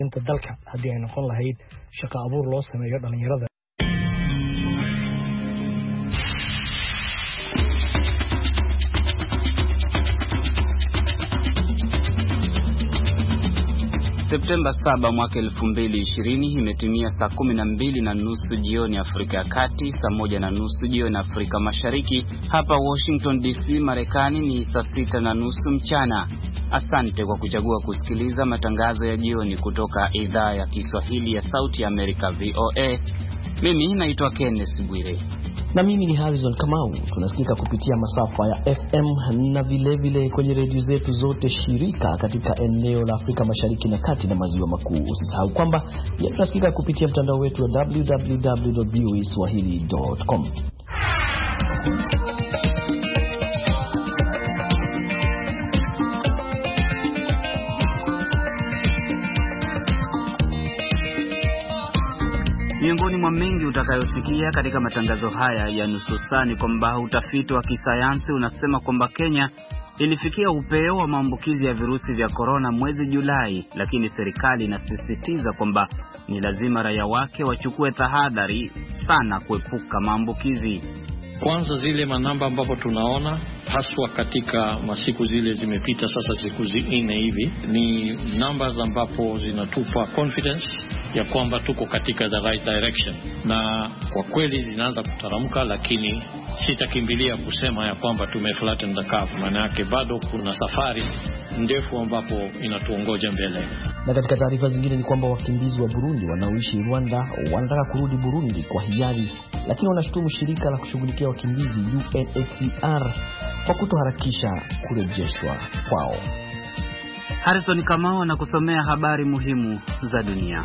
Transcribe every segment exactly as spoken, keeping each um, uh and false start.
inta dalka haddii ay noqon lahayd shaqo abuur loo sameeyo dhalinyarada. Septemba saba mwaka elfu mbili ishirini imetimia saa kumi na mbili na nusu jioni Afrika ya Kati, saa moja na nusu jioni Afrika Mashariki. Hapa Washington D C Marekani ni saa sita na nusu mchana. Asante kwa kuchagua kusikiliza matangazo ya jioni kutoka idhaa ya Kiswahili ya Sauti ya Amerika V O A. Mimi naitwa Kenneth Bwire. Na mimi ni Harrison Kamau. Tunasikika kupitia masafa ya F M na vile vile kwenye redio zetu zote shirika katika eneo la Afrika Mashariki na Kati na Maziwa Makuu. Usisahau kwamba pia tunasikika kupitia mtandao wetu wa w w w dot v o a swahili dot com. Miongoni mwa mengi utakayosikia katika matangazo haya ya nusu saa ni kwamba utafiti wa kisayansi unasema kwamba Kenya ilifikia upeo wa maambukizi ya virusi vya korona mwezi Julai, lakini serikali inasisitiza kwamba ni lazima raia wake wachukue tahadhari sana kuepuka maambukizi. Kwanza zile manamba ambapo tunaona haswa katika masiku zile zimepita sasa siku nne hivi ni numbers ambapo zinatupa confidence ya kwamba tuko katika the right direction, na kwa kweli zinaanza kutaramka, lakini sitakimbilia kusema ya kwamba tumeflatten the curve, maana yake bado kuna safari ndefu ambapo inatuongoja mbele. Na katika taarifa zingine ni kwamba wakimbizi wa Burundi wanaoishi Rwanda wanataka kurudi Burundi kwa hiari, lakini wanashutumu shirika la kushughulikia wakimbizi U N H C R kwa kutoharakisha kurejeshwa kwao. Harrison Kamau na kusomea habari muhimu za dunia.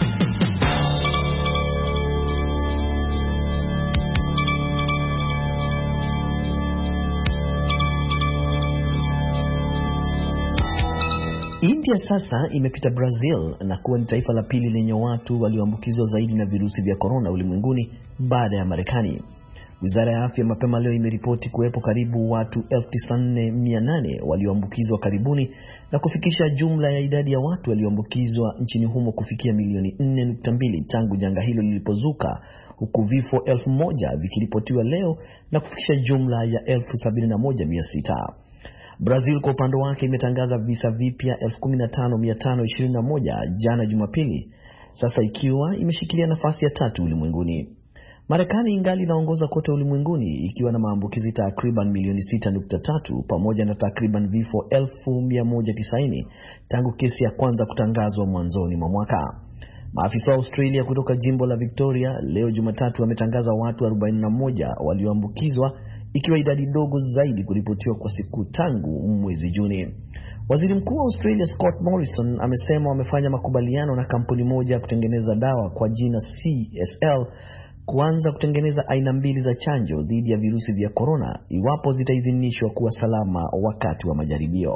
India sasa imepita Brazil na kuwa ni taifa la pili lenye watu walioambukizwa zaidi na virusi vya corona ulimwenguni baada ya Marekani. Wizara ya Afya mapema leo imeripoti kuwepo karibu watu elfu tisa na mia nane walioambukizwa karibuni na kufikisha jumla ya idadi ya watu walioambukizwa nchini humo kufikia milioni nne nukta mbili tangu janga hilo lilipozuka, huku vifo elfu moja vikiripotiwa leo na kufikisha jumla ya elfu sabini na moja mia sita. Brazil kwa upande wake imetangaza visa vipya elfu kumi na tano mia tano ishirini na moja jana Jumapili, sasa ikiwa imeshikilia nafasi ya tatu ulimwenguni. Marekani ingali inaongoza kote ulimwenguni ikiwa na maambukizi takriban milioni sita nukta tatu pamoja na takriban vifo elfu mia moja tisaini tangu kesi ya kwanza kutangazwa mwanzoni mwa mwaka. Maafisa wa Australia kutoka jimbo la Victoria leo Jumatatu wametangaza watu arobaini na moja walioambukizwa, ikiwa idadi dogo zaidi kuripotiwa kwa siku tangu mwezi Juni. Waziri Mkuu wa Australia Scott Morrison amesema wamefanya makubaliano na kampuni moja ya kutengeneza dawa kwa jina C S L kuanza kutengeneza aina mbili za chanjo dhidi ya virusi vya corona iwapo zitaidhinishwa kuwa salama wakati wa majaribio.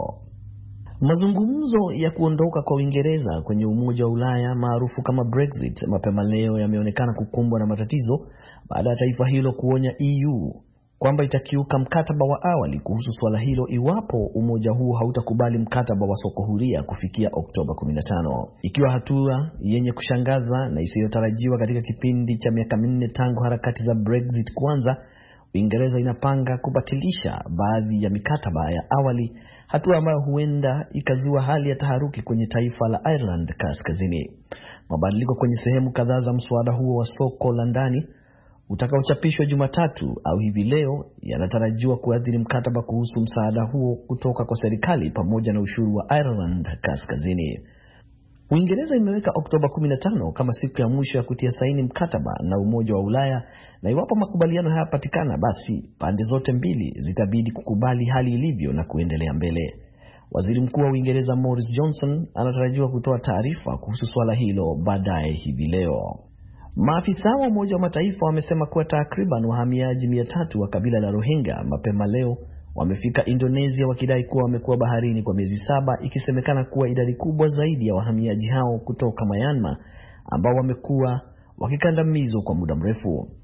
Mazungumzo ya kuondoka kwa Uingereza kwenye Umoja wa Ulaya maarufu kama Brexit mapema leo yameonekana kukumbwa na matatizo baada ya taifa hilo kuonya E U kwamba itakiuka mkataba wa awali kuhusu swala hilo iwapo umoja huo hautakubali mkataba wa soko huria kufikia Oktoba kumi na tano. Ikiwa hatua yenye kushangaza na isiyotarajiwa katika kipindi cha miaka minne tangu harakati za Brexit kuanza, Uingereza inapanga kubatilisha baadhi ya mikataba ya awali, hatua ambayo huenda ikazua hali ya taharuki kwenye taifa la Ireland Kaskazini. Mabadiliko kwenye sehemu kadhaa za mswada huo wa soko la ndani utakaochapishwa Jumatatu au hivi leo yanatarajiwa kuathiri mkataba kuhusu msaada huo kutoka kwa serikali pamoja na ushuru wa Ireland Kaskazini. Uingereza imeweka Oktoba kumi na tano kama siku ya mwisho ya kutia saini mkataba na Umoja wa Ulaya, na iwapo makubaliano hayapatikana basi pande zote mbili zitabidi kukubali hali ilivyo na kuendelea mbele. Waziri Mkuu wa Uingereza Boris Johnson anatarajiwa kutoa taarifa kuhusu swala hilo baadaye hivi leo. Maafisa wa Umoja wa Mataifa wamesema kuwa takriban wahamiaji mia tatu wa kabila la Rohingya mapema leo wamefika Indonesia wakidai kuwa wamekuwa baharini kwa miezi saba, ikisemekana kuwa idadi kubwa zaidi ya wahamiaji hao kutoka Myanmar ambao wamekuwa wakikandamizwa kwa muda mrefu.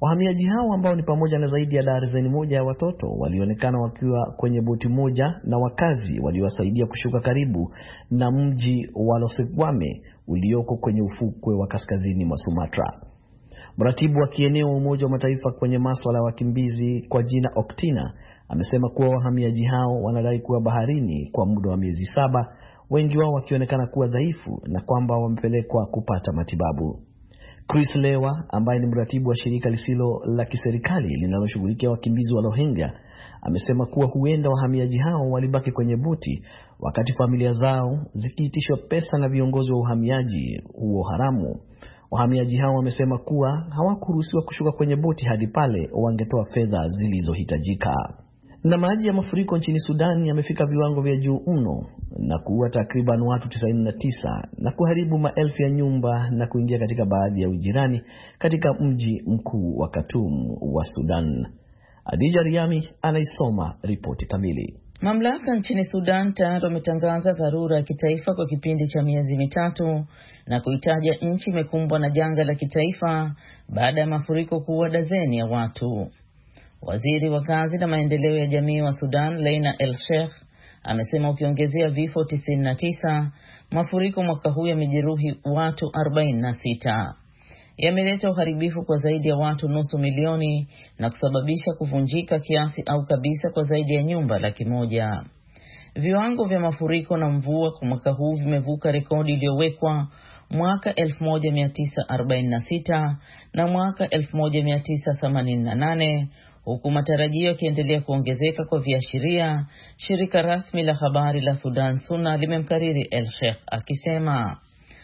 Wahamiaji hao ambao ni pamoja na zaidi ya darzeni moja ya watoto walionekana wakiwa kwenye boti moja na wakazi waliowasaidia kushuka karibu na mji wa Losegwame ulioko kwenye ufukwe wa kaskazini mwa Sumatra. Mratibu wa kieneo wa Umoja wa Mataifa kwenye masuala ya wakimbizi kwa jina Oktina amesema kuwa wahamiaji hao wanadai kuwa baharini kwa muda wa miezi saba, wengi wao wakionekana kuwa dhaifu na kwamba wamepelekwa kupata matibabu. Chris Lewa ambaye ni mratibu wa shirika lisilo la kiserikali linaloshughulikia wakimbizi wa Rohingya amesema kuwa huenda wahamiaji hao walibaki kwenye boti wakati familia zao zikiitishwa pesa na viongozi wa uhamiaji huo haramu. Wahamiaji hao wamesema kuwa hawakuruhusiwa kushuka kwenye boti hadi pale wangetoa fedha zilizohitajika. Na maji ya mafuriko nchini Sudan yamefika viwango vya juu mno na kuua takriban watu tisaini na tisa na kuharibu maelfu ya nyumba na kuingia katika baadhi ya ujirani katika mji mkuu wa Khartoum wa Sudan. Adija Riami anaisoma ripoti kamili. Mamlaka nchini Sudan tayari wametangaza dharura ya kitaifa kwa kipindi cha miezi mitatu na kuitaja nchi imekumbwa na janga la kitaifa baada ya mafuriko kuua dazeni ya watu. Waziri wa kazi na maendeleo ya jamii wa Sudan, Leina El Sheikh, amesema ukiongezea vifo tisini na tisa, mafuriko mwaka huu yamejeruhi watu arobaini na sita. Yameleta uharibifu kwa zaidi ya watu nusu milioni na kusababisha kuvunjika kiasi au kabisa kwa zaidi ya nyumba laki moja. Viwango vya mafuriko na mvua kwa mwaka huu vimevuka rekodi iliyowekwa mwaka elfu moja mia tisa arobaini na sita na mwaka elfu moja mia tisa themanini na nane, huku matarajio yakiendelea kuongezeka kwa viashiria. Shirika rasmi la habari la Sudan Suna limemkariri El Sheikh akisema.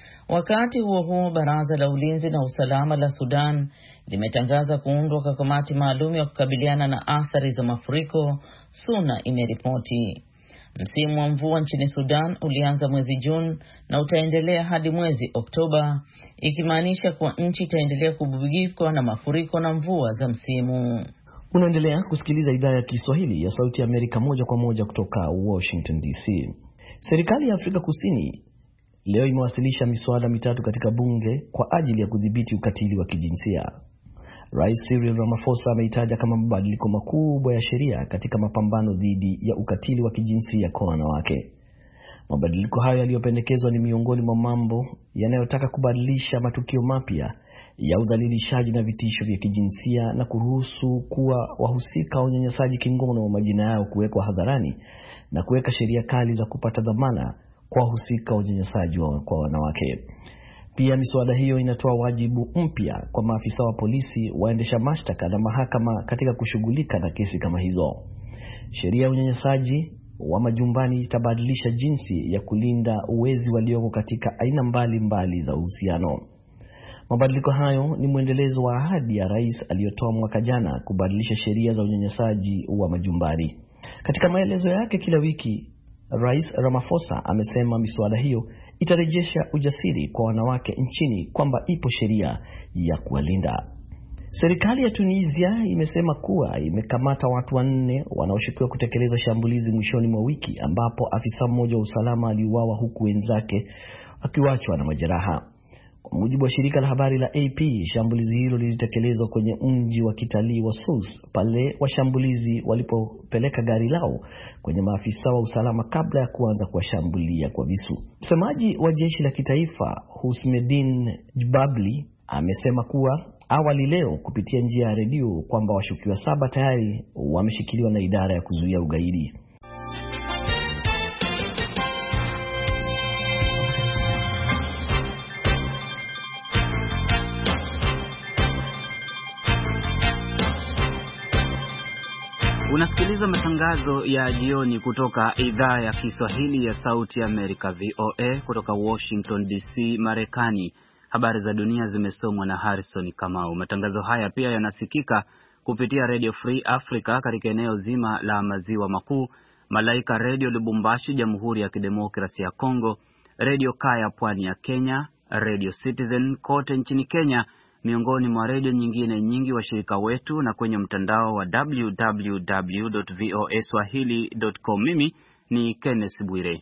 Wakati huo huo, Baraza la Ulinzi na Usalama la Sudan limetangaza kuundwa kwa kamati maalum ya kukabiliana na athari za mafuriko, Suna imeripoti. Msimu wa mvua nchini Sudan ulianza mwezi Juni na utaendelea hadi mwezi Oktoba, ikimaanisha kuwa nchi itaendelea kububujikwa na mafuriko na mvua za msimu. Unaendelea kusikiliza idhaa ya Kiswahili ya Sauti ya Amerika moja kwa moja kutoka Washington D C. Serikali ya Afrika Kusini leo imewasilisha miswada mitatu katika bunge kwa ajili ya kudhibiti ukatili wa kijinsia. Rais Cyril Ramaphosa ameitaja kama mabadiliko makubwa ya sheria katika mapambano dhidi ya ukatili wa kijinsia kwa wanawake. Mabadiliko hayo yaliyopendekezwa ni miongoni mwa mambo yanayotaka kubadilisha matukio mapya ya udhalilishaji na vitisho vya kijinsia na kuruhusu kuwa wahusika wa unyanyasaji kingono wa majina yao kuwekwa hadharani na kuweka sheria kali za kupata dhamana kwa wahusika wa unyanyasaji kwa wanawake. Pia miswada hiyo inatoa wajibu mpya kwa maafisa wa polisi, waendesha mashtaka na mahakama katika kushughulika na kesi kama hizo. Sheria ya unyanyasaji wa majumbani itabadilisha jinsi ya kulinda uwezi walioko katika aina mbali mbali za uhusiano. Mabadiliko hayo ni mwendelezo wa ahadi ya rais aliyotoa mwaka jana kubadilisha sheria za unyanyasaji wa majumbani. Katika maelezo yake kila wiki, Rais Ramaphosa amesema miswada hiyo itarejesha ujasiri kwa wanawake nchini kwamba ipo sheria ya kuwalinda. Serikali ya Tunisia imesema kuwa imekamata watu wanne wanaoshukiwa kutekeleza shambulizi mwishoni mwa wiki ambapo afisa mmoja wa usalama aliuawa huku wenzake akiwachwa na majeraha. Kwa mujibu wa shirika la habari la A P, shambulizi hilo lilitekelezwa kwenye mji wa kitalii wa Sousse pale washambulizi walipopeleka gari lao kwenye maafisa wa usalama kabla ya kuanza kuwashambulia kwa visu. Msemaji wa jeshi la kitaifa Hussein Jbabli amesema kuwa awali leo kupitia njia ya redio kwamba washukiwa saba tayari wameshikiliwa na idara ya kuzuia ugaidi. Unasikiliza matangazo ya jioni kutoka idhaa ya Kiswahili ya Sauti ya Amerika V O A kutoka Washington D C, Marekani. Habari za dunia zimesomwa na Harrison Kamau. Matangazo haya pia yanasikika kupitia Radio Free Africa katika eneo zima la Maziwa Makuu, Malaika Radio Lubumbashi, Jamhuri ya Kidemokrasia ya Kongo, Radio Kaya Pwani ya Kenya, Radio Citizen kote nchini Kenya, miongoni mwa redio nyingine nyingi washirika wetu, na kwenye mtandao wa w w w dot voa swahili dot com. Mimi ni Kenneth Bwire.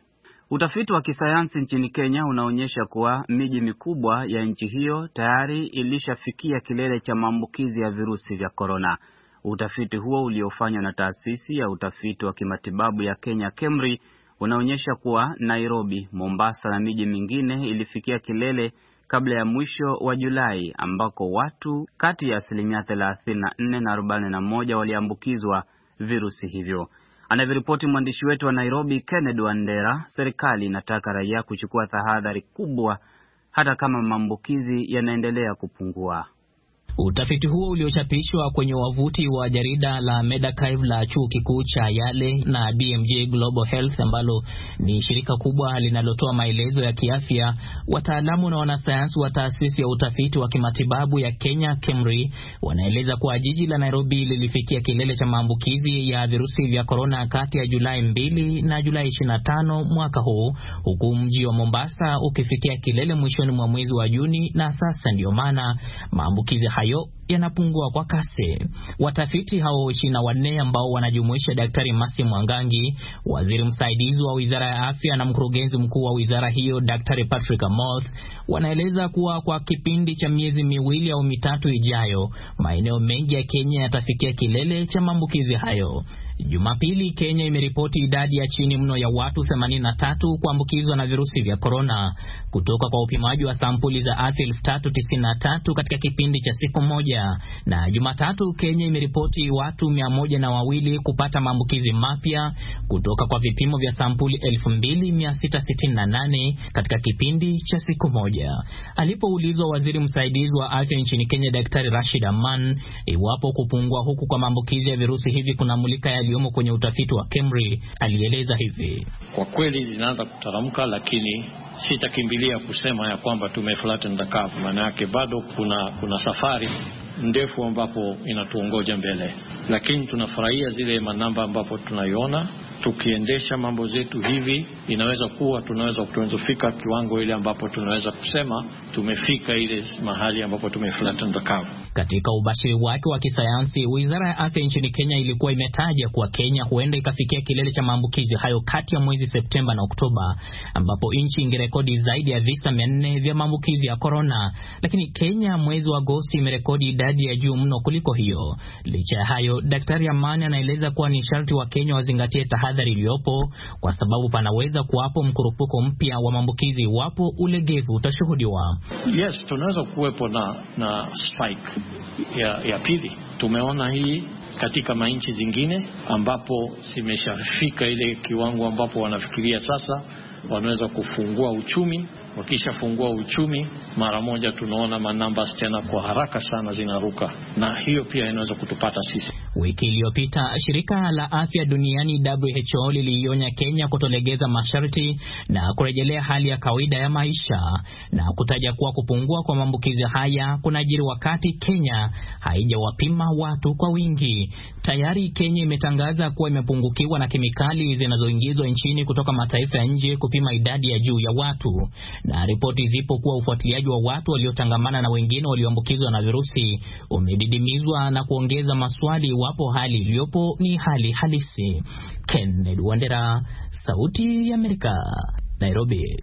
Utafiti wa kisayansi nchini Kenya unaonyesha kuwa miji mikubwa ya nchi hiyo tayari ilishafikia kilele cha maambukizi ya virusi vya korona. Utafiti huo uliofanywa na taasisi ya utafiti wa kimatibabu ya Kenya KEMRI unaonyesha kuwa Nairobi, Mombasa na miji mingine ilifikia kilele kabla ya mwisho wa Julai, ambako watu kati ya asilimia thelathini na nne na arobaini na moja waliambukizwa virusi hivyo. Anaviripoti mwandishi wetu wa Nairobi Kennedy Wandera, serikali inataka raia kuchukua tahadhari kubwa hata kama maambukizi yanaendelea kupungua. Utafiti huo uliochapishwa kwenye wavuti wa jarida la Medarchive la chuo kikuu cha Yale na D M J Global Health ambalo ni shirika kubwa linalotoa maelezo ya kiafya, wataalamu na wanasayansi wa taasisi ya utafiti wa kimatibabu ya Kenya KEMRI wanaeleza kuwa jiji la Nairobi lilifikia kilele cha maambukizi ya virusi vya korona kati ya Julai mbili na Julai ishirini na tano mwaka huu, huku mji wa Mombasa ukifikia kilele mwishoni mwa mwezi wa Juni, na sasa ndio maana maambukizi hayo yanapungua kwa kasi. Watafiti hao ishirini na wanne ambao wanajumuisha Daktari Masi Mwangangi, waziri msaidizi wa Wizara ya Afya, na mkurugenzi mkuu wa wizara hiyo Daktari Patrick Amoth, wanaeleza kuwa kwa kipindi cha miezi miwili au mitatu ijayo, maeneo mengi ya Kenya yatafikia kilele cha maambukizi hayo. Jumapili, Kenya imeripoti idadi ya chini mno ya watu themanini na tatu kuambukizwa na virusi vya korona kutoka kwa upimaji wa sampuli za afya elfu tatu tisini na tatu katika kipindi cha siku moja. Na Jumatatu, Kenya imeripoti watu mia moja na wawili kupata maambukizi mapya kutoka kwa vipimo vya sampuli elfu mbili mia sita sitini na nane katika kipindi cha siku moja. Alipoulizwa waziri msaidizi wa afya nchini Kenya Daktari Rashid Aman iwapo kupungua huku kwa maambukizi ya virusi hivi kunamulika yaliyomo kwenye utafiti wa KEMRI, alieleza hivi: kwa kweli zinaanza kutaramka, lakini sitakimbilia kusema ya kwamba tumeflatten the curve. Maana yake bado kuna kuna safari ndefu ambapo inatuongoja mbele, lakini tunafurahia zile manamba ambapo tunaiona. Tukiendesha mambo zetu hivi, inaweza kuwa tunaweza kutufika kiwango ile ambapo tunaweza kusema tumefika ile mahali ambapo tumeflatten the curve. Katika ubashiri wake wa kisayansi, Wizara ya Afya nchini Kenya ilikuwa imetaja kuwa Kenya huenda ikafikia kilele cha maambukizi hayo kati ya mwezi Septemba na Oktoba, ambapo nchi ingerekodi zaidi ya visa mia nne vya maambukizi ya corona, lakini Kenya mwezi wa Agosti imerekodi idadi ya juu mno kuliko hiyo. Licha ya hayo, Daktari Amani anaeleza kuwa ni sharti wa Kenya wazingatie tahadhari iliyopo, kwa sababu panaweza kuwapo mkurupuko mpya wa maambukizi iwapo ulegevu utashuhudiwa. Yes, tunaweza kuwepo na na spike ya ya pili. Tumeona hii katika manchi zingine ambapo zimeshafika ile kiwango ambapo wanafikiria sasa wanaweza kufungua uchumi. Wakishafungua uchumi, mara moja tunaona manamba tena kwa haraka sana zinaruka, na hiyo pia inaweza kutupata sisi. Wiki iliyopita shirika la afya duniani W H O lilionya Kenya kutolegeza masharti na kurejelea hali ya kawaida ya maisha, na kutaja kuwa kupungua kwa maambukizi haya kunajiri wakati Kenya haijawapima watu kwa wingi. Tayari Kenya imetangaza kuwa imepungukiwa na kemikali zinazoingizwa nchini kutoka mataifa ya nje kupima idadi ya juu ya watu, na ripoti zipo kuwa ufuatiliaji wa watu waliotangamana na wengine walioambukizwa na virusi umedidimizwa, na kuongeza maswali iwapo hali iliyopo ni hali halisi. Kennedy Wandera, Sauti ya Amerika, Nairobi.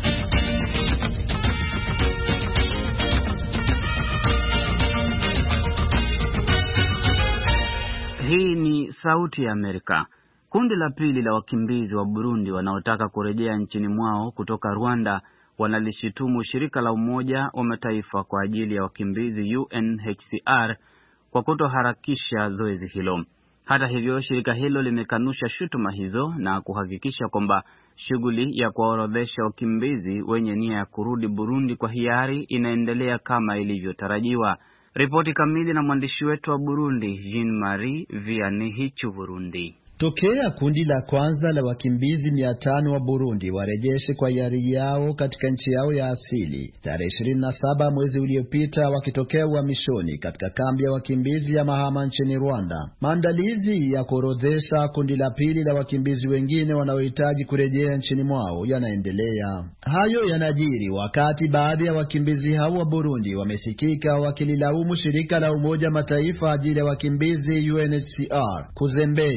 Hii ni Sauti ya Amerika. Kundi la pili la wakimbizi wa Burundi wanaotaka kurejea nchini mwao kutoka Rwanda wanalishitumu shirika la Umoja wa Mataifa kwa ajili ya wakimbizi U N H C R kwa kutoharakisha zoezi hilo. Hata hivyo, shirika hilo limekanusha shutuma hizo na kuhakikisha kwamba shughuli ya kuorodhesha wakimbizi wenye nia ya kurudi Burundi kwa hiari inaendelea kama ilivyotarajiwa. Ripoti kamili na mwandishi wetu wa Burundi, Jean-Marie Vianney, Burundi. Tokea kundi la kwanza la wakimbizi mia tano wa Burundi warejeshe kwa hiari yao katika nchi yao ya asili tarehe ishirini na saba mwezi uliopita, wakitokea uhamishoni katika kambi ya wakimbizi ya Mahama nchini Rwanda, maandalizi ya kuorodhesha kundi la pili la wakimbizi wengine wanaohitaji kurejea nchini mwao yanaendelea. Hayo yanajiri wakati baadhi ya wakimbizi hao wa Burundi wamesikika wakililaumu shirika la Umoja Mataifa ajili ya wakimbizi U N H C R kuzembea na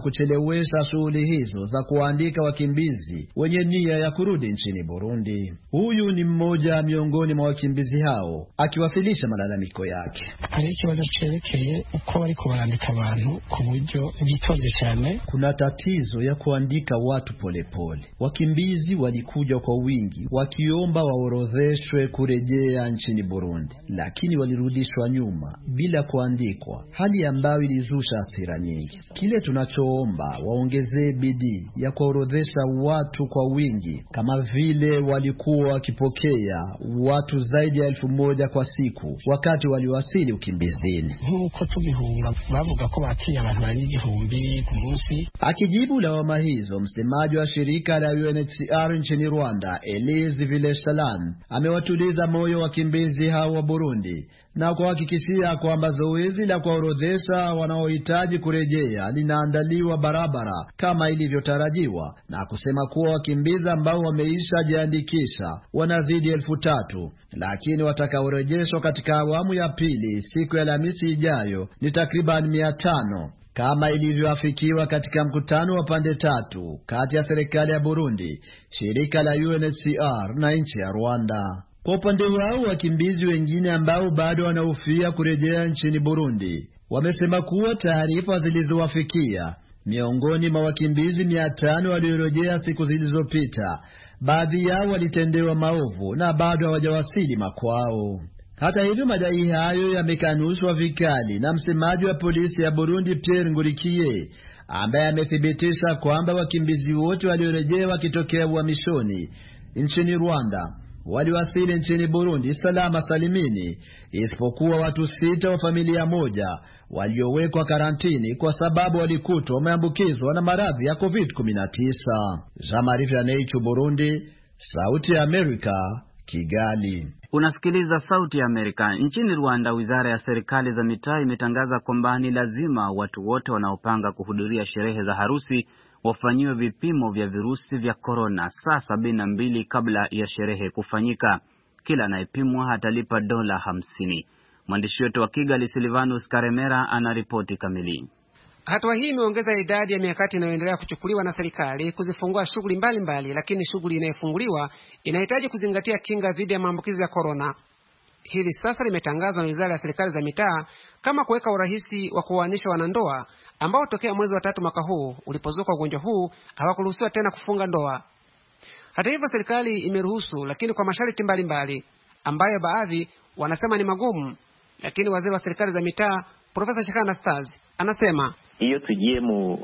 kuchelewesha shughuli hizo za kuandika wakimbizi wenye nia ya kurudi nchini Burundi. Huyu ni mmoja miongoni mwa wakimbizi hao akiwasilisha malalamiko yake. Hari ikibazo cerekeye uko bariko barandika abantu ku buryo gitonze cyane. Kuna tatizo ya kuandika watu polepole pole. Wakimbizi walikuja kwa wingi wakiomba waorodheshwe kurejea nchini Burundi, lakini walirudishwa nyuma bila kuandikwa, hali ambayo ilizusha hasira nyingi. Kile tunachoomba waongezee bidii ya kuorodhesha watu kwa wingi, kama vile walikuwa wakipokea watu zaidi ya elfu moja kwa siku wakati waliwasili ukimbizini. Nkuko tubihunga bavuga ko bakiye abantu bari igihumbi ku munsi. Akijibu lawama hizo, msemaji wa shirika la U N H C R nchini Rwanda, Elise Vileshalan, amewatuliza moyo wakimbizi hao wa Burundi na kuhakikishia kwamba zoezi la kuorodhesha wanaohitaji kurejea linaandaliwa barabara kama ilivyotarajiwa, na kusema kuwa wakimbizi ambao wameisha jiandikisha wanazidi elfu tatu, lakini watakaorejeshwa katika awamu ya pili siku ya Alhamisi ijayo ni takriban mia tano, kama ilivyoafikiwa katika mkutano wa pande tatu kati ya serikali ya Burundi, shirika la U N H C R na nchi ya Rwanda. Kwa upande wao, wakimbizi wengine ambao bado wanahofia kurejea nchini Burundi wamesema kuwa taarifa zilizowafikia, miongoni mwa wakimbizi mia tano waliorejea siku zilizopita, baadhi yao walitendewa maovu na bado hawajawasili makwao. Hata hivyo, madai hayo yamekanushwa vikali na msemaji wa polisi ya Burundi Pierre Ngurikiye, ambaye amethibitisha kwamba wakimbizi wote waliorejea wakitokea uhamishoni nchini Rwanda waliwasili nchini Burundi salama salimini, isipokuwa watu sita wa familia moja waliowekwa karantini kwa sababu walikutwa wameambukizwa na maradhi ya covid kumi na tisa. Jean-Marie Vianney, Burundi, Sauti ya Amerika, Kigali. Unasikiliza Sauti ya Amerika. Nchini Rwanda, wizara ya serikali za mitaa imetangaza kwamba ni lazima watu wote wanaopanga kuhudhuria sherehe za harusi wafanyiwe vipimo vya virusi vya korona saa sabini na mbili kabla ya sherehe kufanyika. Kila anayepimwa atalipa dola hamsini. Mwandishi wetu wa Kigali Silvanus Karemera anaripoti kamili. Hatua hii imeongeza idadi ya mikakati inayoendelea kuchukuliwa na serikali kuzifungua shughuli mbalimbali, lakini shughuli inayofunguliwa inahitaji kuzingatia kinga dhidi ya maambukizi ya korona. Hili sasa limetangazwa na wizara ya serikali za mitaa kama kuweka urahisi wa kuoanisha wanandoa ambao tokea mwezi wa tatu mwaka huu ulipozuka ugonjwa huu hawakuruhusiwa tena kufunga ndoa. Hata hivyo, serikali imeruhusu, lakini kwa masharti mbalimbali ambayo baadhi wanasema ni magumu. Lakini waziri wa serikali za mitaa Profesa Shekana Stars anasema iyo tugiye mu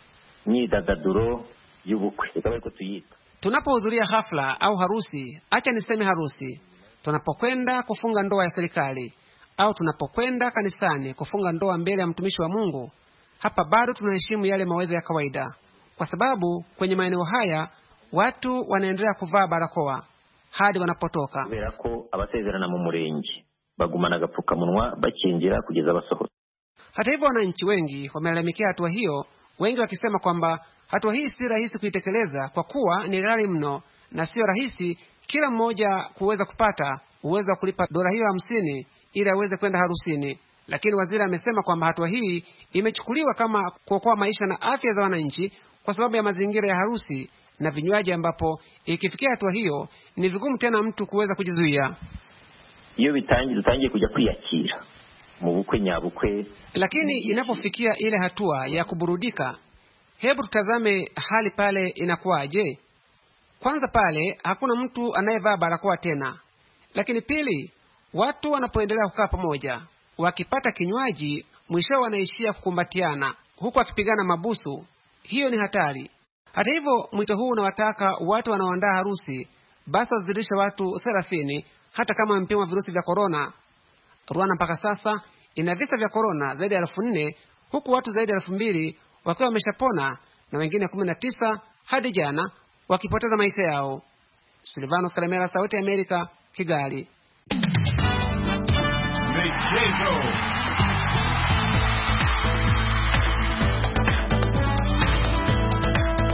myidagaduro y'ubukwe ikabeko tuyita, tunapohudhuria hafla au harusi, acha niseme harusi, tunapokwenda kufunga ndoa ya serikali au tunapokwenda kanisani kufunga ndoa mbele ya mtumishi wa Mungu, hapa bado tunaheshimu yale mawaidha ya kawaida, kwa sababu kwenye maeneo haya watu wanaendelea kuvaa barakoa hadi wanapotoka. Kubera ko abasezerana mu murenge bagumana agapfukamunwa bakingira kugeza basohoka. Hata hivyo, wananchi wengi wamelalamikia hatua hiyo, wengi wakisema kwamba hatua hii si rahisi kuitekeleza kwa kuwa ni ghali mno na sio rahisi kila mmoja kuweza kupata uwezo wa kulipa dola hiyo hamsini ili aweze kwenda harusini. Lakini waziri amesema kwamba hatua hii imechukuliwa kama kuokoa maisha na afya za wananchi kwa sababu ya mazingira ya harusi na vinywaji, ambapo ikifikia hatua hiyo ni vigumu tena mtu kuweza kujizuia. Iyo bitangi tutangiye kuja kwiyakira mu bukwe nyabukwe. Lakini inapofikia ile hatua ya kuburudika, hebu tutazame hali pale inakuwaje. Kwanza, pale hakuna mtu anayevaa barakoa tena. Lakini pili, watu wanapoendelea kukaa pamoja wakipata kinywaji, mwisho wanaishia kukumbatiana huku akipigana mabusu. Hiyo ni hatari. Hata hivyo, mwito huu unawataka watu wanaoandaa harusi basi wazidisha watu thelathini hata kama wamepimwa virusi vya korona. Rwanda mpaka sasa ina visa vya korona zaidi ya elfu nne huku watu zaidi ya elfu mbili wakiwa wameshapona na wengine kumi na tisa hadi jana wakipoteza maisha yao. Silvanus Karemera, Sauti ya Amerika, Kigali.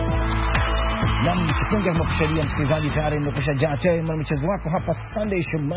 Nam kifunga makusharia msikilizaji tayari nimekwisha jaa tele na mchezo wako hapa Sunday Shomari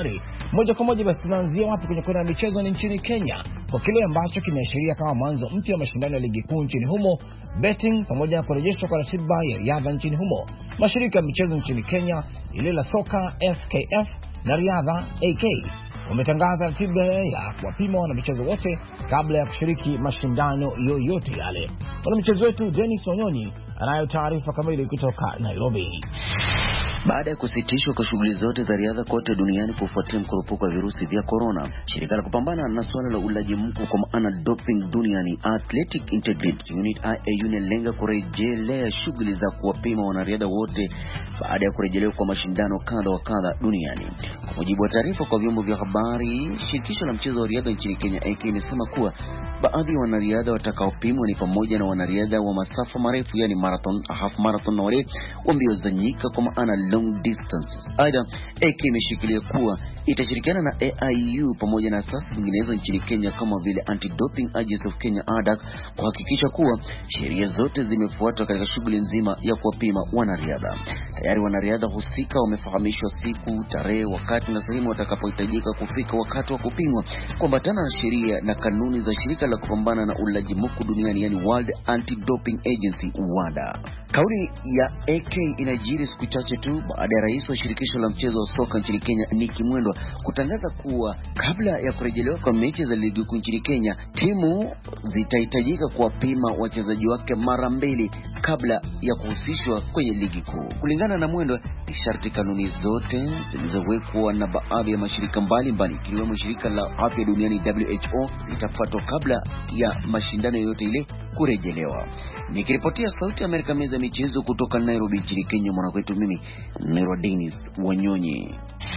Moja kwa moja basi tunaanzia wapi kwenye kona ya michezo? Ni nchini Kenya, kwa kile ambacho kimeashiria kama mwanzo mpya wa mashindano ya ligi kuu nchini humo, betting pamoja na kurejeshwa kwa ratiba ya riadha nchini humo. Mashirika ya michezo nchini Kenya, ile la soka F K F na riadha A K, wametangaza ratiba ya kuwapima wanamichezo wote kabla ya kushiriki mashindano yoyote yale. Mwanamichezo wetu Dennis Wanyonyi anayo taarifa kamili kutoka Nairobi. Baada ya kusitishwa kwa shughuli zote za riadha kote duniani kufuatia mkurupuko wa virusi vya corona, shirika la kupambana na suala la ulaji mkuu kwa maana doping duniani Athletic Integrity Unit I A U inalenga kurejelea shughuli za kuwapima wanariadha wote baada ya kurejelewa kwa mashindano kadha wa kadha duniani. Kwa mujibu wa taarifa kwa vyombo vya habari, shirikisho la mchezo wa riadha nchini Kenya A K imesema kuwa baadhi ya wanariadha watakaopimwa ni pamoja na wanariadha wa masafa marefu yani marathon, half marathon na wale wa mbio za nyika kwa maana long distances. Aidha, A K imeshikilia kuwa itashirikiana na A I U pamoja na asasi zinginezo nchini Kenya kama vile Anti-Doping Agency of Kenya A D A C kuhakikisha kuwa sheria zote zimefuatwa katika shughuli nzima ya kuwapima wanariadha. Tayari wanariadha husika wamefahamishwa siku, tarehe, wakati na sehemu watakapohitajika kufika wakati wa kupimwa kuambatana na sheria na kanuni za shirika la kupambana na ulaji mkuu duniani yani World Anti-Doping Agency W A D A. Kauli ya A K inajiri siku chache tu baada ya rais wa shirikisho la mchezo wa soka nchini Kenya Nicky Mwendwa kutangaza kuwa kabla ya kurejelewa kwa mechi za ligi kuu nchini Kenya, timu zitahitajika kuwapima wachezaji wake mara mbili kabla ya kuhusishwa kwenye ligi kuu. Kulingana na Mwendwa, sharti kanuni zote zilizowekwa na baadhi ya mashirika mbalimbali ikiwemo shirika la afya duniani W H O zitafuatwa kabla ya mashindano yote ile kurejelewa. Nikiripotia Sauti ya Amerika meza michezo kutoka Nairobi nchini Kenya, mwanakwetu mimi Nairwa Dennis Wanyonyi.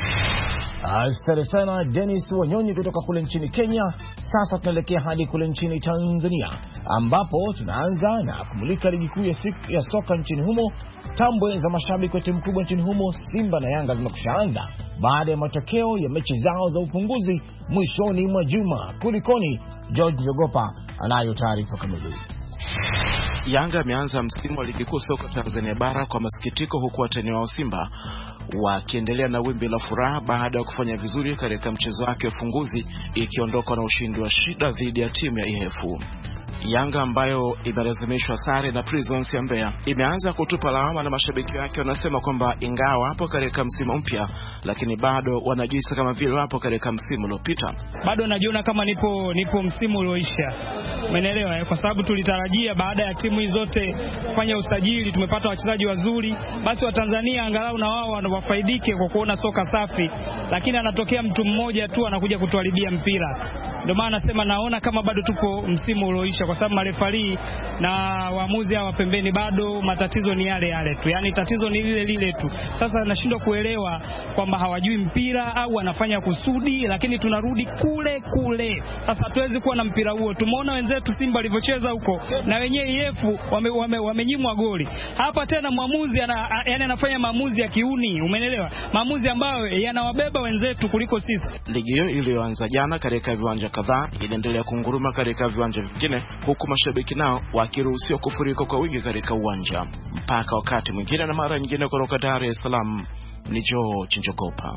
Asante sana Dennis Wanyonyi kutoka kule nchini Kenya. Sasa tunaelekea hadi kule nchini Tanzania ambapo tunaanza na kumulika ligi kuu ya, ya soka nchini humo. Tambwe za mashabiki wa timu kubwa nchini humo Simba na Yanga zimekushaanza baada ya matokeo ya mechi zao za ufunguzi mwishoni mwa juma. Kulikoni? George Jogopa anayo taarifa kamili. Yanga ameanza msimu wa ligi kuu soka Tanzania bara kwa masikitiko, huku watani wao Simba wakiendelea na wimbi la furaha baada ya kufanya vizuri katika mchezo wake ufunguzi ikiondoka na ushindi wa shida dhidi ya timu ya I F U. Yanga ambayo imelazimishwa sare na Prisons ya Mbeya imeanza kutupa lawama na mashabiki wake wanasema kwamba ingawa hapo katika msimu mpya lakini bado wanajisi kama vile wapo katika msimu uliopita. Bado najiona kama nipo nipo msimu ulioisha. Umeelewa? Kwa sababu tulitarajia baada ya timu hizo zote kufanya usajili, tumepata wachezaji wazuri, basi wa Tanzania angalau na wao wafaidike kwa kuona soka safi, lakini anatokea mtu mmoja tu anakuja kutuharibia mpira. Ndio maana nasema naona kama bado tupo msimu ulioisha, kwa sababu marefari na waamuzi hawa pembeni bado matatizo ni yale yale tu. Yaani tatizo ni lile lile tu. Sasa nashindwa kuelewa kwamba hawajui mpira au wanafanya kusudi, lakini tunarudi kule kule. Sasa hatuwezi kuwa na mpira huo. Tumeona wenzetu Simba walivyocheza huko na wenyewe I F U wamenyimwa wame, wame goli. Hapa tena mwamuzi ana yani anafanya maamuzi ya kiuni, umeelewa? Maamuzi ambayo yanawabeba wenzetu kuliko sisi. Ligi hiyo iliyoanza jana katika viwanja kadhaa inaendelea kunguruma katika viwanja vingine, huku mashabiki nao wakiruhusiwa kufurika kwa wingi katika uwanja. Mpaka wakati mwingine na mara nyingine, kutoka Dar es Salaam ni George Njogopa.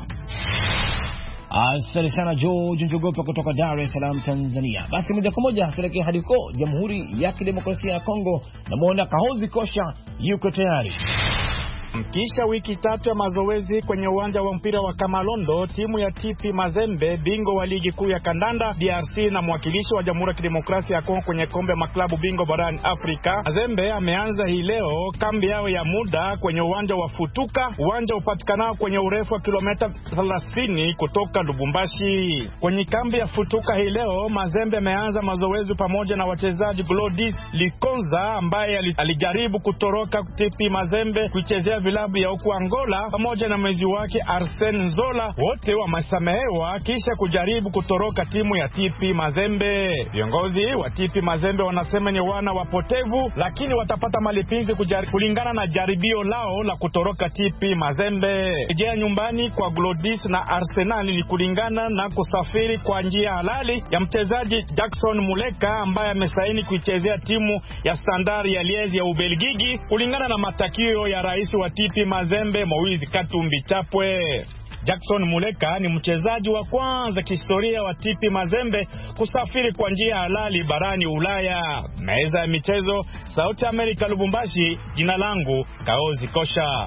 Asante sana George Njogopa kutoka Dar es Salaam Tanzania. Basi moja kwa moja tuelekea hadi huko Jamhuri ya Kidemokrasia ya Kongo na muona Kahozi Kosha yuko tayari. Kisha wiki tatu ya mazoezi kwenye uwanja wa mpira wa Kamalondo, timu ya T P Mazembe, bingwa wa ligi kuu ya kandanda D R C na mwakilishi wa Jamhuri ya Kidemokrasia ya Kongo kwenye kombe ya maklabu bingwa barani Afrika, Mazembe ameanza hii leo kambi yao ya muda kwenye uwanja wa Futuka, uwanja upatikanao kwenye urefu wa kilomita thelathini kutoka Lubumbashi. Kwenye kambi ya Futuka hii leo, Mazembe ameanza mazoezi pamoja na wachezaji Glodis Likonza ambaye alijaribu kutoroka T P Mazembe kuchezea vilabu ya huko Angola, pamoja na mwezi wake Arsene Nzola, wote wamesamehewa kisha kujaribu kutoroka timu ya T P Mazembe. Viongozi wa T P Mazembe wanasema ni wana wapotevu, lakini watapata malipizi kulingana na jaribio lao la kutoroka T P Mazembe. Rejea nyumbani kwa Glodis na Arsenal ni kulingana na kusafiri kwa njia halali ya mchezaji Jackson Muleka ambaye amesaini kuichezea timu ya Standard ya Liège ya Ubelgiji kulingana na matakio ya rais wa T P Mazembe Moizi Katumbi Chapwe. Jackson Muleka ni mchezaji wa kwanza kihistoria wa T P Mazembe kusafiri kwa njia halali barani Ulaya. Meza ya michezo, Sauti Amerika, Lubumbashi. Jina langu Kaozi Kosha.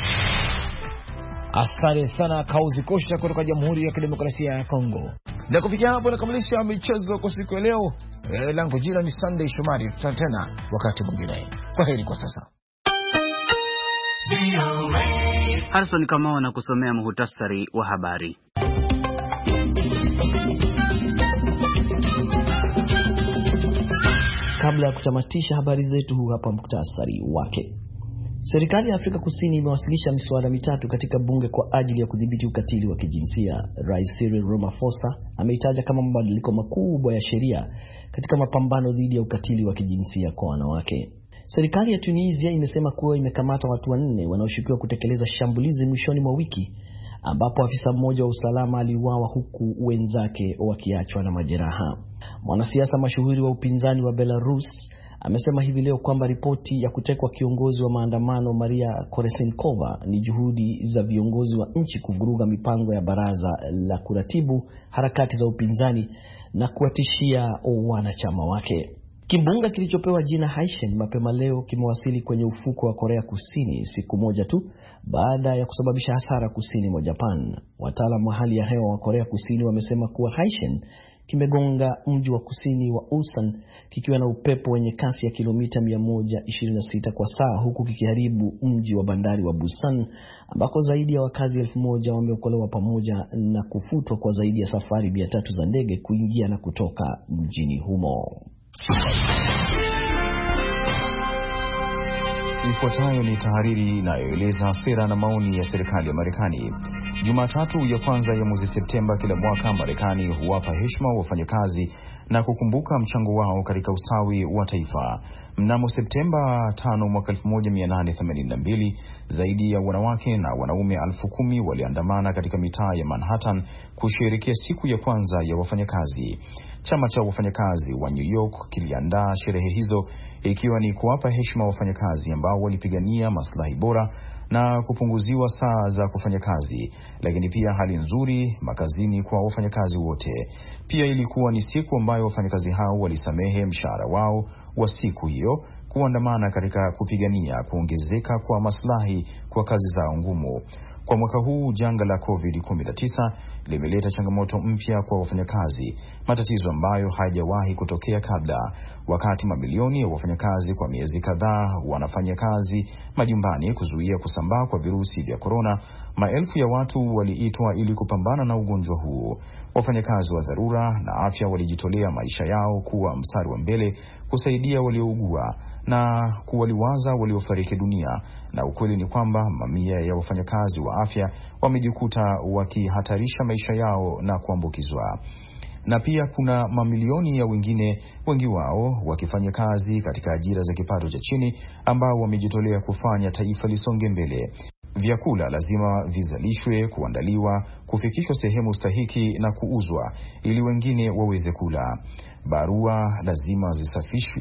Asante sana Kaozi Kosha kutoka Jamhuri ya Kidemokrasia ya Kongo. Na kufikia hapo nakamilisha michezo kwa siku ya leo. E, langu jina ni Sunday Shomari. Tutakutana tena wakati mwingine. Kwaheri kwa sasa. Harrison Kamau na kusomea muhtasari wa habari. Kabla ya kutamatisha habari zetu, huu hapa muhtasari wake. Serikali ya Afrika Kusini imewasilisha miswada mitatu katika bunge kwa ajili ya kudhibiti ukatili wa kijinsia. Rais Cyril Ramaphosa ameitaja kama mabadiliko makubwa ya sheria katika mapambano dhidi ya ukatili wa kijinsia kwa wanawake. Serikali ya Tunisia imesema kuwa imekamata watu wanne wanaoshukiwa kutekeleza shambulizi mwishoni mwa wiki ambapo afisa mmoja wa usalama aliuawa huku wenzake wakiachwa na majeraha. Mwanasiasa mashuhuri wa upinzani wa Belarus amesema hivi leo kwamba ripoti ya kutekwa kiongozi wa maandamano Maria Koresenkova ni juhudi za viongozi wa nchi kuvuruga mipango ya baraza la kuratibu harakati za upinzani na kuwatishia wanachama wake. Kimbunga kilichopewa jina Haishen mapema leo kimewasili kwenye ufuko wa Korea Kusini siku moja tu baada ya kusababisha hasara kusini mwa Japan. Wataalamu wa hali ya hewa wa Korea Kusini wamesema kuwa Haishen kimegonga mji wa kusini wa Ulsan kikiwa na upepo wenye kasi ya kilomita mia moja ishirini na sita kwa saa, huku kikiharibu mji wa bandari wa Busan ambako zaidi ya wakazi elfu moja wameokolewa pamoja na kufutwa kwa zaidi ya safari mia tatu za ndege kuingia na kutoka mjini humo. Ifuatayo ni tahariri inayoeleza sera na maoni ya serikali ya Marekani. Jumatatu ya kwanza ya mwezi Septemba kila mwaka, Marekani huwapa heshima wafanyakazi na kukumbuka mchango wao katika ustawi wa taifa. Mnamo Septemba tano mwaka elfu moja mia nane themanini na mbili, zaidi ya wanawake na wanaume elfu kumi waliandamana katika mitaa ya Manhattan kusherehekea siku ya kwanza ya wafanyakazi. Chama cha wafanyakazi wa New York kiliandaa sherehe hizo ikiwa ni kuwapa heshima wafanyakazi ambao walipigania maslahi bora na kupunguziwa saa za kufanya kazi, lakini pia hali nzuri makazini kwa wafanyakazi wote. Pia ilikuwa ni siku ambayo wafanyakazi hao walisamehe mshahara wao wa siku hiyo kuandamana katika kupigania kuongezeka kwa maslahi kwa kazi zao ngumu. Kwa mwaka huu janga la covid kumi na tisa limeleta changamoto mpya kwa wafanyakazi, matatizo ambayo hayajawahi kutokea kabla. Wakati mamilioni ya wafanyakazi kwa miezi kadhaa wanafanya kazi majumbani kuzuia kusambaa kwa virusi vya corona, maelfu ya watu waliitwa ili kupambana na ugonjwa huu. Wafanyakazi wa dharura na afya walijitolea maisha yao kuwa mstari wa mbele kusaidia waliougua na kuwaliwaza waliofariki dunia, na ukweli ni kwamba mamia ya wafanyakazi wa afya wamejikuta wakihatarisha maisha yao na kuambukizwa. Na pia kuna mamilioni ya wengine, wengi wao wakifanya kazi katika ajira za kipato cha chini, ambao wamejitolea kufanya taifa lisonge mbele. Vyakula lazima vizalishwe, kuandaliwa, kufikishwa sehemu stahiki na kuuzwa ili wengine waweze kula. Barua lazima zisafishwe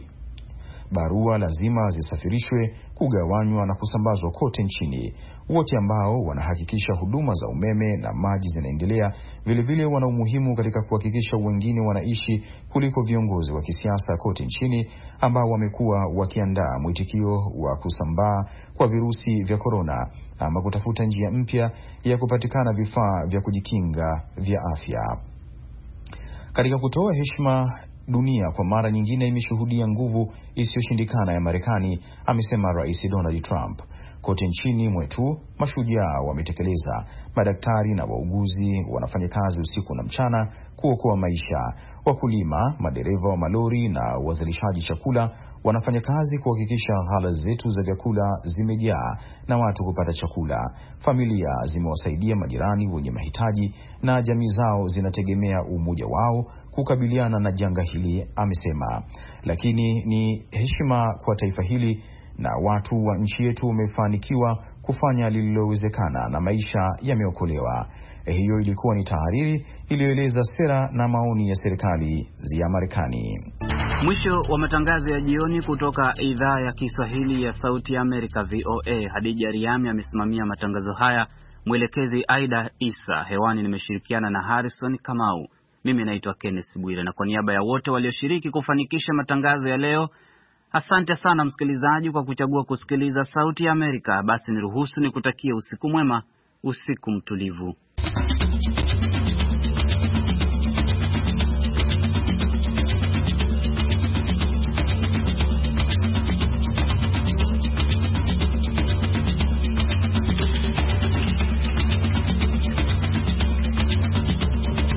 Barua lazima zisafirishwe, kugawanywa na kusambazwa kote nchini. Wote ambao wanahakikisha huduma za umeme na maji zinaendelea vilevile wana umuhimu katika kuhakikisha wengine wanaishi kuliko viongozi wa kisiasa kote nchini ambao wamekuwa wakiandaa mwitikio wa kusambaa kwa virusi vya corona ama kutafuta njia mpya ya kupatikana vifaa vya kujikinga vya afya. Katika kutoa heshima, dunia kwa mara nyingine imeshuhudia nguvu isiyoshindikana ya Marekani, amesema Rais Donald Trump. Kote nchini mwetu mashujaa wametekeleza. Madaktari na wauguzi wanafanya kazi usiku na mchana kuokoa maisha. Wakulima, madereva wa malori na wazalishaji chakula wanafanya kazi kuhakikisha ghala zetu za vyakula zimejaa na watu kupata chakula. Familia zimewasaidia majirani wenye mahitaji na jamii zao zinategemea umoja wao kukabiliana na janga hili, amesema. Lakini ni heshima kwa taifa hili na watu wa nchi yetu wamefanikiwa kufanya lililowezekana na maisha yameokolewa. Hiyo ilikuwa ni tahariri iliyoeleza sera na maoni ya serikali ya Marekani. Mwisho wa matangazo ya jioni kutoka idhaa ya Kiswahili ya Sauti ya Amerika V O A. Hadija Riami amesimamia matangazo haya. mwelekezi Aida Isa. Hewani nimeshirikiana na Harrison Kamau. Mimi naitwa Kenneth Bwire, na kwa niaba ya wote walioshiriki kufanikisha matangazo ya leo, asante sana msikilizaji kwa kuchagua kusikiliza Sauti ya Amerika. Basi niruhusu nikutakie usiku mwema, usiku mtulivu.